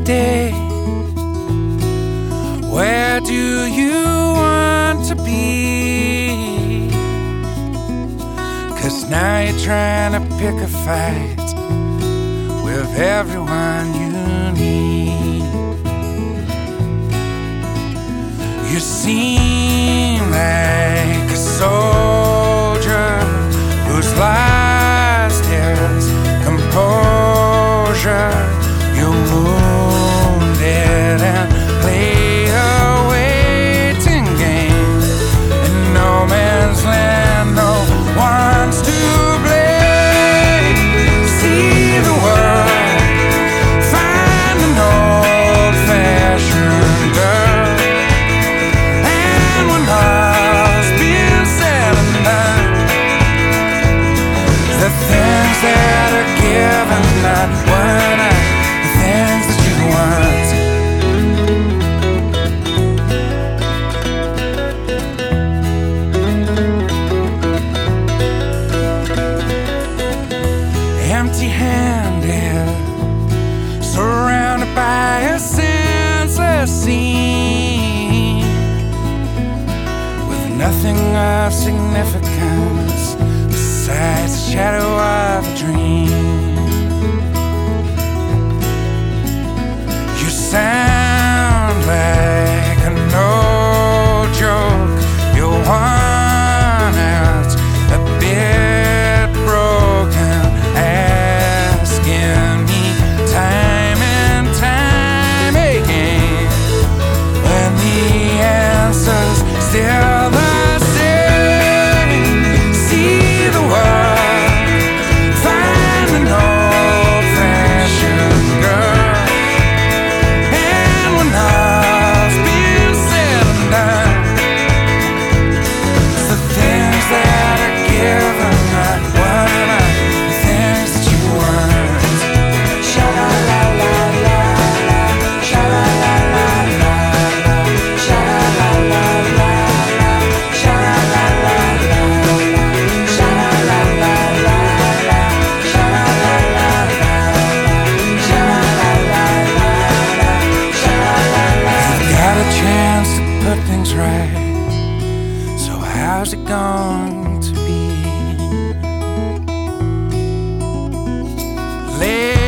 day. Where do you want to be? 'Cause now you're trying to pick a fight with everyone you need. You seem like a soldier who's lost his composure. You're wounded and play a waiting game in no man's land. No one's to blame. See the world, find an old-fashioned girl, and when all's been said and done, the things that are given, not one of the things that you want. Empty-handed, surrounded by a senseless scene, with nothing of significance besides the shadow of a dream. You sound like an old joke. You're worn out, a bit broken, asking me time and time again, when the answer's still the same. See the world, find an old-fashioned girl, and when all's been said and done, it's the things that are given, not one of the things that you want. Sha-la-la-la-la, sha-la-la-la-la, sha-la-la-la-la, sha-la-la-la-la, sha-la-la-la-la, sha-la-la-la-la, sha-la-la-la-la. You've got a chance to put things right, so how's it going to be? Lay